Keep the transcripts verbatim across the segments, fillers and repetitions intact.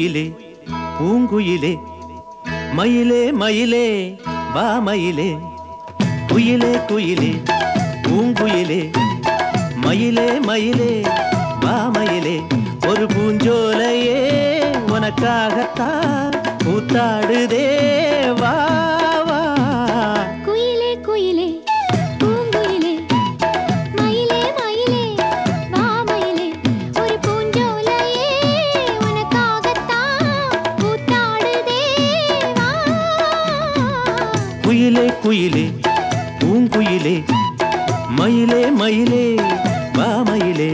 குயிலே பூங்குயிலே மயிலே மயிலே வா மயிலே குயிலே குயிலே பூங்குயிலே மயிலே மயிலே வா மயிலே ஒரு பூஞ்சோலையே உனக்காகத்தான் கூத்தாடுதே வா வா குயிலே குயிலே பூங்குயிலே மயிலே மயிலே வா மயிலே ஒரு பூஞ்சோலையே உனக்காகத்தான் கூத்தாடுதே வா குயிலே குயிலே பூங்குயிலே மயிலே மயிலே வா மயிலே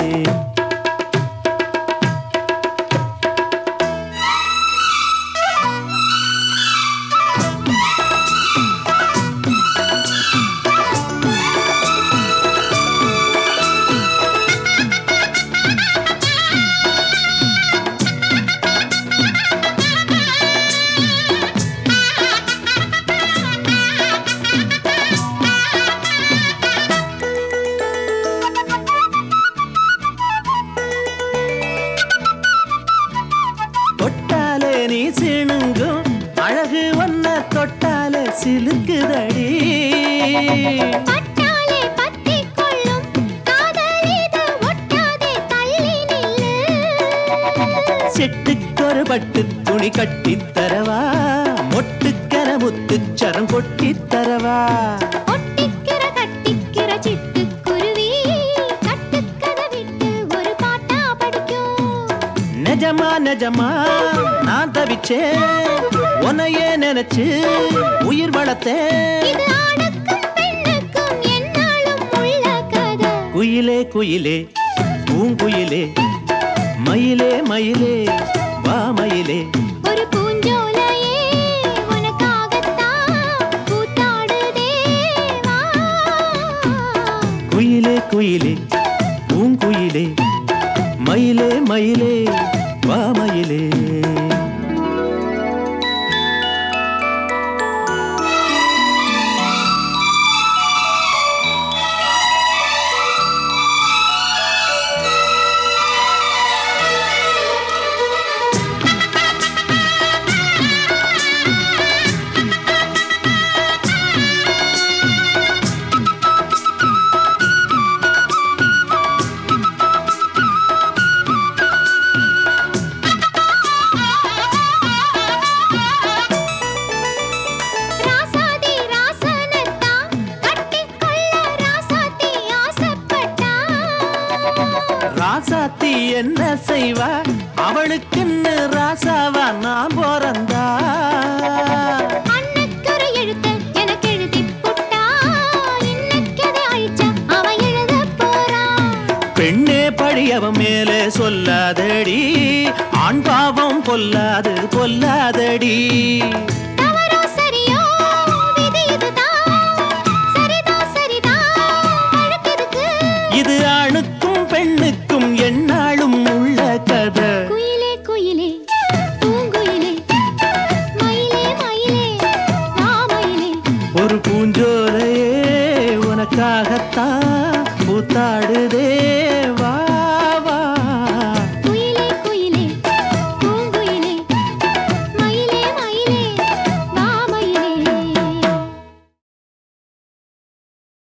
தொட்டாலே நீ சிணுங்கும் அழகு ஒன்ன தொட்டாலே சிலுக்குதடி பட்டாலே பத்திக் கொள்ளும் காதல் இது ஒட்டாதே தள்ளி நில்லு செட்டுக்கொரு பட்டு துணி கட்டித் தரவா மொட்டுக்கர முத்துச்சரம் கொட்டித் தரவா ஒட்டிக்கிற கட்டிக்கிற சிட்டுக்குருவி கட்டுக்கதை விட்டு ஒரு பாட்டா படிக்கும் நிஜமா நிஜமா நான் தவிச்சேன் உன்னையே நினைச்சு உயிர் வளர்த்தேன் இது ஆணுக்கும் பெண்ணுக்கும் என்னாலும் உள்ள கதை குயிலே குயிலே பூங்குயிலே மயிலே மயிலே வா மயிலே ஒரு பூஞ்சோலையே உனக்காகத்தான் கூத்தாடுதே வா குயிலே குயிலே பூங்குயிலே மயிலே மயிலே வா மயிலே ராசாதி ராசனத்தான் கட்டிக்கொள்ள ராசாத்தி ஆசைப்பட்டா ராசாத்தி என்ன செய்வா அவளுக்குன்னு ராசாவா நான் பிறந்தா அன்னைக்கொரு எழுத்து எனக்கு எழுதிப் புட்டா இன்னைக்கதை அழிச்சா அவன் எழுதப் போறான் பெண்ணே பழி அவன் மேலே சொல்லாதடி ஆண் பாவம் பொல்லாது பொல்லாதடி தவறோ சரியோ விதி இதுதான் சரிதான் சரிதான் அழுத்ததுக்கு இது ஆணுக்கும் பெண்ணுக்கும் எந்நாளும் உள்ள கதை குயிலே குயிலே பூங்குயிலே மயிலே மயிலே வா மயிலே ஒரு பூஞ்சோலையே உனக்காகத்தான்